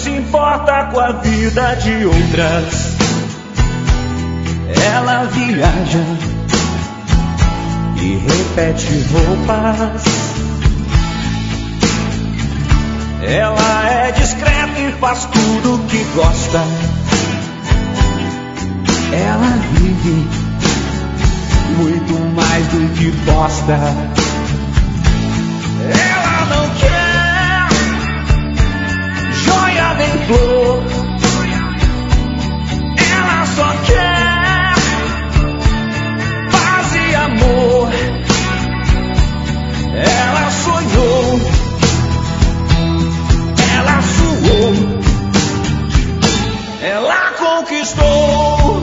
se importa com a vida de outras. Ela viaja e repete roupas. Ela é discreta e faz tudo que gosta. Ela vive muito mais do que posta. Ela não quer joia nem flor. Ela só quer paz e amor. Ela sonhou, ela suou, ela conquistou.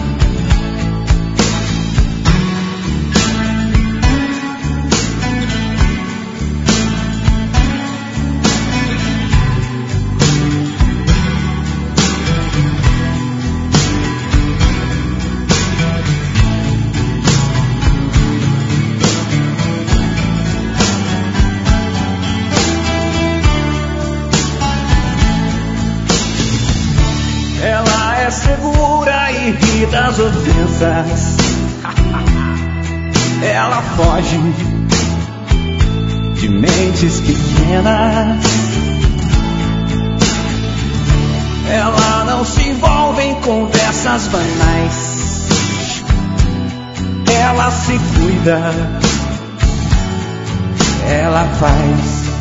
Segura e ri das ofensas. Ela foge de mentes pequenas. Ela não se envolve em conversas banais. Ela se cuida, ela faz